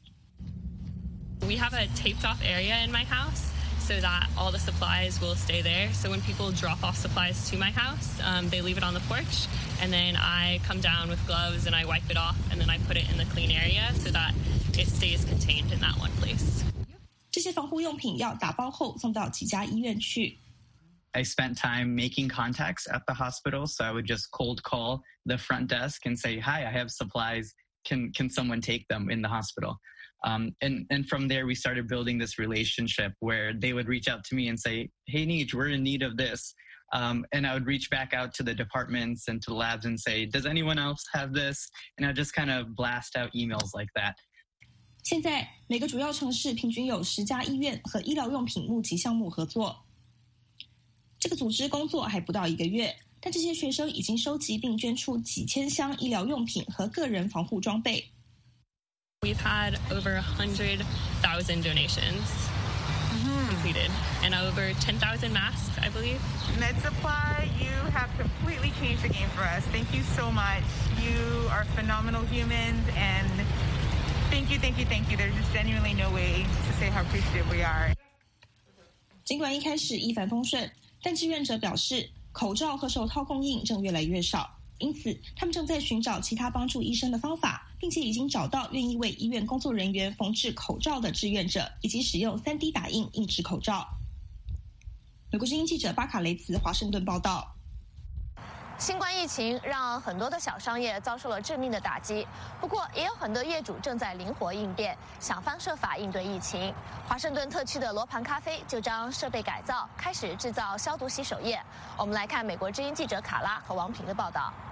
We have a taped off area in my house so that all the supplies will stay there. So when people drop off supplies to my house, they leave it on the porch, and then I come down with gloves and I wipe it off, and then I put it in the clean area so that it stays contained in that one place. 这些防护用品要打包后送到几家医院去。 I spent time making contacts at the hospital, so I would just cold call the front desk and say, "Hi, I have supplies. Can someone take them in the hospital?" And from there, we started building this relationship where they would reach out to me and say, "Hey, Neej, we're in need of this." And I would reach back out to the departments and to the labs and say, "Does anyone else have this?" And I'd just kind of blast out emails like that. 现在每个主要城市平均有10家医院和医疗用品募集项目合作。这个组织工作还不到1个月，但这些学生已经收集并捐出几千箱医疗用品和个人防护装备。 We've had over 100,000 donations completed, and over 10,000 masks, I believe. MedSupply, you have completely changed the game for us. Thank you so much. You are phenomenal humans, and thank you. There's just genuinely no way to say how appreciative we are. 尽管一开始一帆风顺，但志愿者表示，口罩和手套供应正越来越少，因此他们正在寻找其他帮助医生的方法，并且已经找到愿意为医院工作人员缝制口罩的志愿者，以及使用3D 打印印制口罩。美国之音记者巴卡雷茨华盛顿报道。 新冠疫情让很多的小商业遭受了致命的打击，不过也有很多业主正在灵活应变，想方设法应对疫情。华盛顿特区的罗盘咖啡就将设备改造，开始制造消毒洗手液。我们来看美国之音记者卡拉和王平的报道。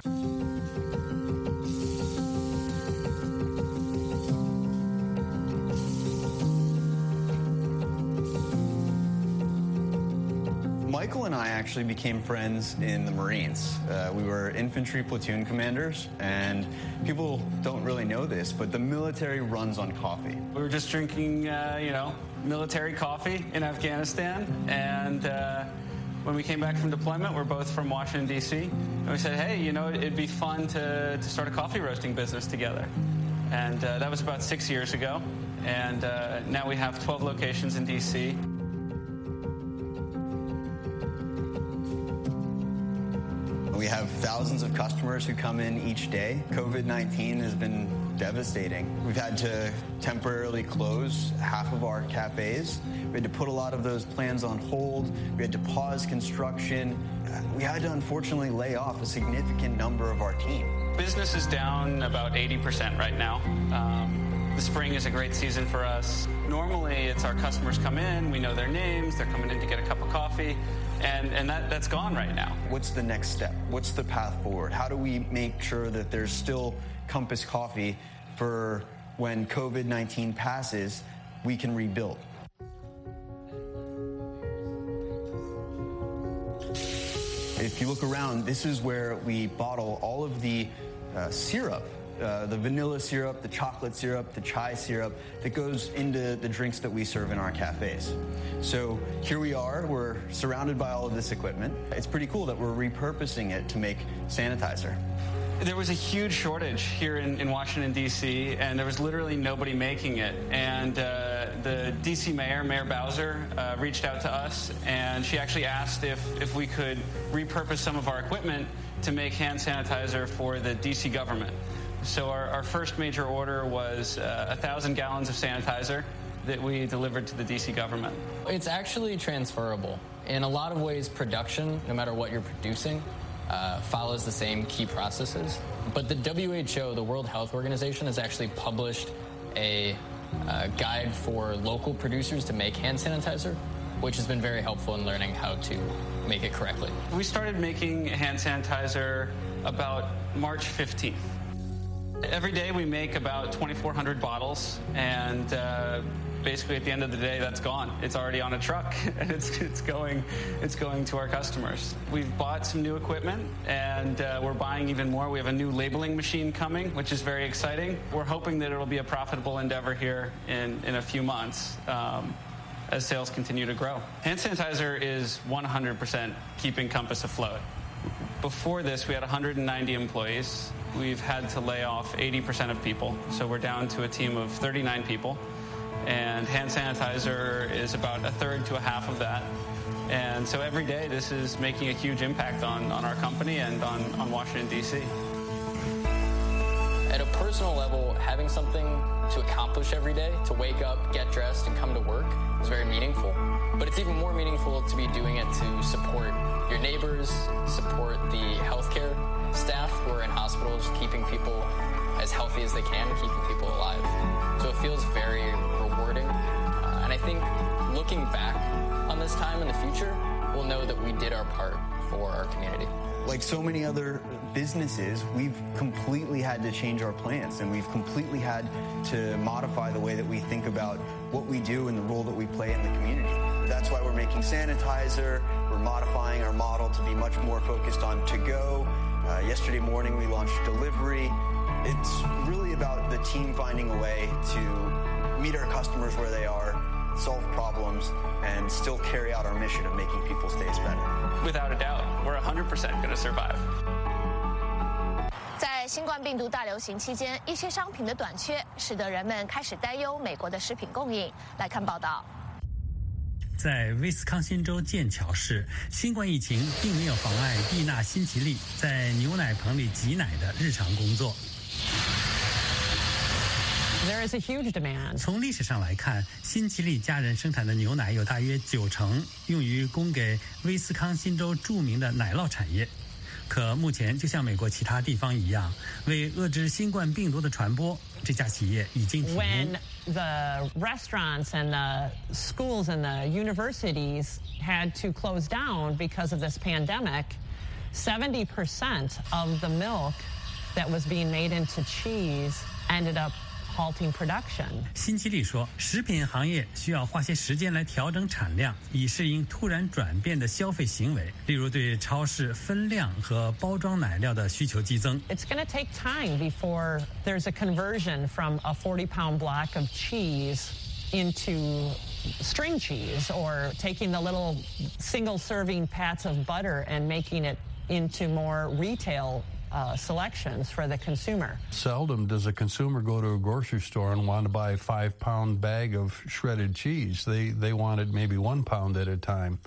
Michael and I actually became friends in the Marines. We were infantry platoon commanders, and people don't really know this, but the military runs on coffee. We were just drinking, military coffee in Afghanistan, and when we came back from deployment, we're both from Washington, D.C., and we said, hey, it'd be fun to start a coffee roasting business together. And that was about 6 years ago, and now we have 12 locations in D.C. We have thousands of customers who come in each day. COVID-19 has been devastating. We've had to temporarily close half of our cafes. We had to put a lot of those plans on hold. We had to pause construction. We had to unfortunately lay off a significant number of our team. Business is down about 80% right now. The spring is a great season for us. Normally, it's our customers come in, we know their names, they're coming in to get a cup of coffee, and that's gone right now. What's the next step? What's the path forward? How do we make sure that there's still Compass Coffee for when COVID-19 passes, we can rebuild? If you look around, this is where we bottle all of the syrup. The vanilla syrup, the chocolate syrup, the chai syrup that goes into the drinks that we serve in our cafes. So here we are, we're surrounded by all of this equipment. It's pretty cool that we're repurposing it to make sanitizer. There was a huge shortage here in Washington, D.C., and there was literally nobody making it. And the D.C. Mayor Bowser, reached out to us, and she actually asked if we could repurpose some of our equipment to make hand sanitizer for the D.C. government. So our first major order was 1,000 gallons of sanitizer that we delivered to the D.C. government. It's actually transferable. In a lot of ways, production, no matter what you're producing, follows the same key processes. But the WHO, the World Health Organization, has actually published a guide for local producers to make hand sanitizer, which has been very helpful in learning how to make it correctly. We started making hand sanitizer about March 15th. Every day we make about 2,400 bottles, and basically at the end of the day, that's gone. It's already on a truck, and it's going to our customers. We've bought some new equipment, and we're buying even more. We have a new labeling machine coming, which is very exciting. We're hoping that it'll be a profitable endeavor here in a few months as sales continue to grow. Hand sanitizer is 100% keeping Compass afloat. Before this, we had 190 employees. We've had to lay off 80% of people, so we're down to a team of 39 people. And hand sanitizer is about a third to a half of that. And so every day, this is making a huge impact on our company and on Washington, D.C. At a personal level, having something to accomplish every day, to wake up, get dressed, and come to work is very meaningful. But it's even more meaningful to be doing it to support your neighbors, support the healthcare staff who are in hospitals, keeping people as healthy as they can, keeping people alive. So it feels very rewarding. And I think looking back on this time in the future, we'll know that we did our part for our community. Like so many other businesses, we've completely had to change our plans, and we've completely had to modify the way that we think about what we do and the role that we play in the community. That's why we're making sanitizer. We're modifying our model to be much more focused on to-go. Yesterday morning, we launched delivery. It's really about the team finding a way to meet our customers where they are, solve problems, and still carry out our mission of making people's days better. Without a doubt, we're 100% going to survive. 在新冠病毒大流行期间，一些商品的短缺使得人们开始担忧美国的食品供应。来看报道。 在威斯康辛州剑桥市，新冠疫情并没有妨碍蒂娜·辛奇利在牛奶棚里挤奶的日常工作。 There is a huge demand. 从历史上来看，辛奇利家人生产的牛奶有大约90%用于供给威斯康辛州著名的奶酪产业。可目前，就像美国其他地方一样，为遏制新冠病毒的传播，这家企业已经停工。 When the restaurants and the schools and the universities had to close down because of this pandemic, 70% of the milk that was being made into cheese ended up halting production. 辛奇利说，食品行业需要花些时间来调整产量，以适应突然转变的消费行为，例如对超市分量和包装奶料的需求激增。 It's going to take time before there's a conversion from a 40-pound block of cheese into string cheese, or taking the little single-serving pats of butter and making it into more retail selections for the consumer. Seldom does a consumer go to a grocery store and want to buy a 5-pound bag of shredded cheese. They want it maybe 1 pound at a time.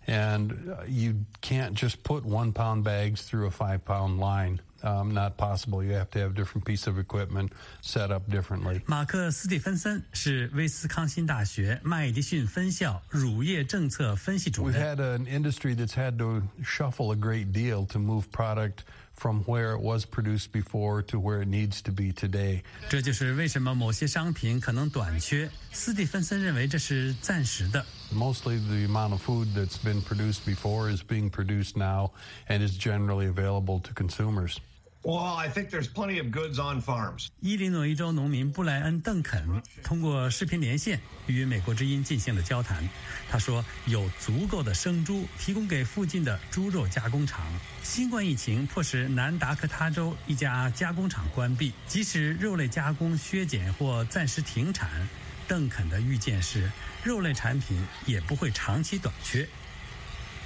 And you can't just put 1-pound bags through a 5-pound line. Not possible. You have to have different piece of equipment set up differently. 马克·斯蒂芬森是威斯康辛大学麦迪逊分校乳业政策分析主任。 We've had an industry that's had to shuffle a great deal to move product from where it was produced before to where it needs to be today. 这就是为什么某些商品可能短缺。斯蒂芬森认为这是暂时的。 Mostly the amount of food that's been produced before is being produced now and is generally available to consumers. Well, I think there's plenty of goods on farms. 伊利诺伊州农民布莱恩·邓肯通过视频连线与美国之音进行了交谈。他说，有足够的生猪提供给附近的猪肉加工厂。新冠疫情迫使南达科他州一家加工厂关闭，即使肉类加工削减或暂时停产，邓肯的预见是，肉类产品也不会长期短缺。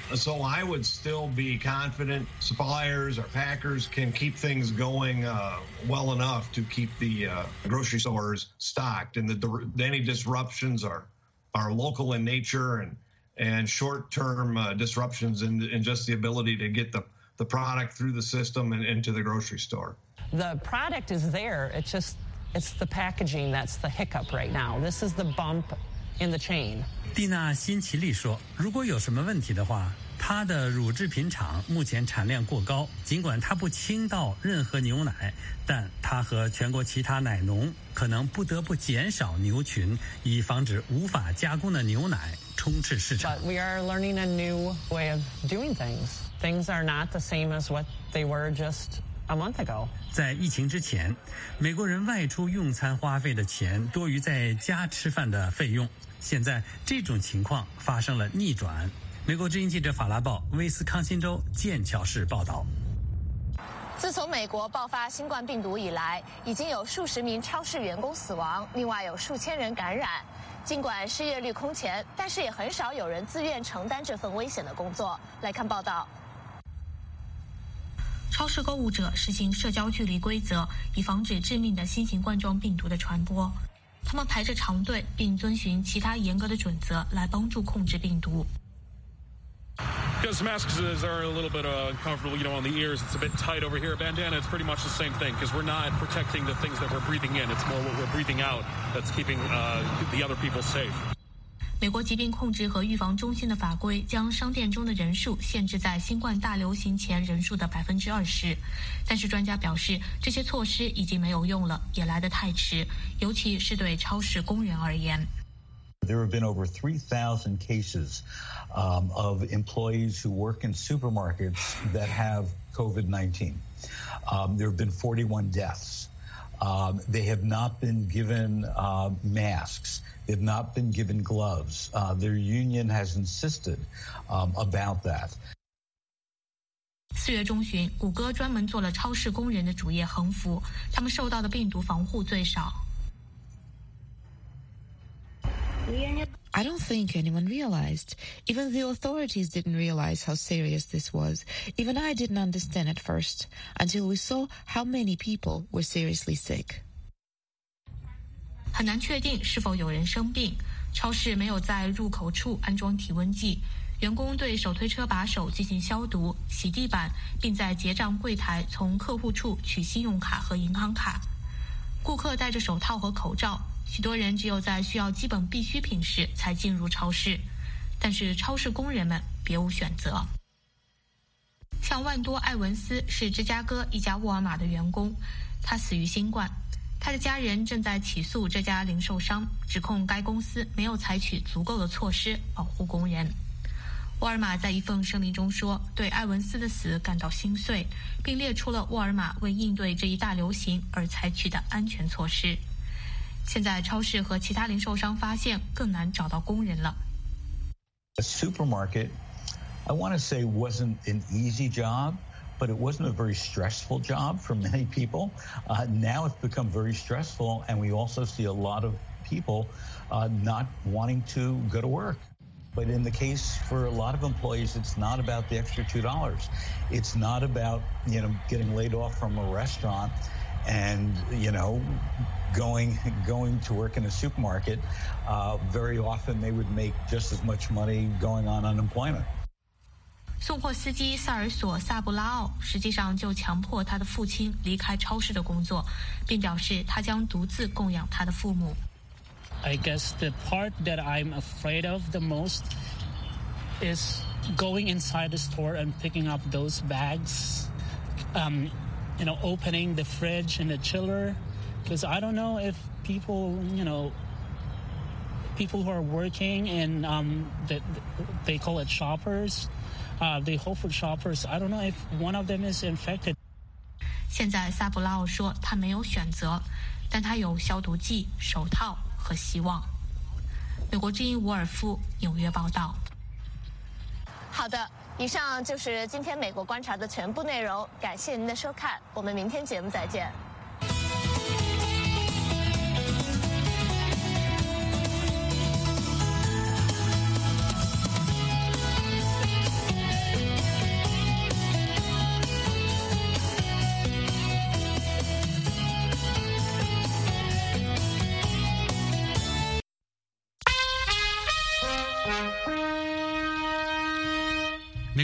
So I would still be confident suppliers or packers can keep things going well enough to keep the grocery stores stocked, and any disruptions are local in nature and short-term disruptions in just the ability to get the product through the system and into the grocery store. The product is there. It's the packaging that's the hiccup right now. This is the bump in the chain. 蒂娜·辛奇利说，如果有什么问题的话，她的乳制品厂目前产量过高，尽管她不倾倒任何牛奶，但她和全国其他奶农可能不得不减少牛群，以防止无法加工的牛奶充斥市场。 But we are learning a new way of doing things. Things are not the same as what they were just a month ago. 在疫情之前，美国人外出用餐花费的钱多于在家吃饭的费用。现在这种情况发生了逆转。美国之音记者法拉报威斯康星州剑桥市报道。 自从美国爆发新冠病毒以来，已经有数十名超市员工死亡，另外有数千人感染。尽管失业率空前，但是也很少有人自愿承担这份危险的工作。来看报道。 超市购物者实行社交距离规则，以防止致命的新型冠状病毒的传播。他们排着长队，并遵循其他严格的准则来帮助控制病毒。 Because masks are a little bit uncomfortable, on the ears. It's a bit tight over here. Bandana, it's pretty much the same thing because we're not protecting the things that we're breathing in. It's more what we're breathing out that's keeping the other people safe. 美国疾病控制和预防中心的法规将商店中的人数限制在新冠大流行前人数的20%，但是专家表示，这些措施已经没有用了，也来得太迟，尤其是对超市工人而言。 There have been over 3,000 cases of employees who work in supermarkets that have COVID-19. There have been 41 deaths. They have not been given masks. They've not been given gloves. Their union has insisted about that. 4月中旬，谷歌专门做了超市工人的主页横幅，他们受到的病毒防护最少。 I don't think anyone realized. Even the authorities didn't realize how serious this was. Even I didn't understand at first, until we saw how many people were seriously sick. 很难确定是否有人生病。超市没有在入口处安装体温计，员工对手推车把手进行消毒、洗地板，并在结账柜台从客户处取信用卡和银行卡。顾客戴着手套和口罩，许多人只有在需要基本必需品时才进入超市，但是超市工人们别无选择。像万多·艾文斯是芝加哥一家沃尔玛的员工，他死于新冠。他的家人正在起诉这家零售商，指控该公司没有采取足够的措施保护工人。沃尔玛在一份声明中说，对艾文斯的死感到心碎，并列出了沃尔玛为应对这一大流行而采取的安全措施。现在超市和其他零售商发现更难找到工人了。 A supermarket, I want to say, wasn't an easy job, but it wasn't a very stressful job for many people. Now it's become very stressful, and we also see a lot of people not wanting to go to work. But in the case for a lot of employees, it's not about the extra $2. It's not about, getting laid off from a restaurant and, going to work in a supermarket. Very often they would make just as much money going on unemployment. 送货司机萨尔索·萨布拉奥实际上就强迫他的父亲离开超市的工作，并表示他将独自供养他的父母。 I guess the part that I'm afraid of the most is going inside the store and picking up those bags, opening the fridge and the chiller, because I don't know if people who are working in they call it shoppers, the Whole Food shoppers, I don't know if one of them is infected. 现在萨布拉奥说他没有选择，但他有消毒剂、手套和希望。美国之音伍尔夫纽约报道。 好的，以上就是今天美国观察的全部内容，感谢您的收看，我们明天节目再见。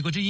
国之音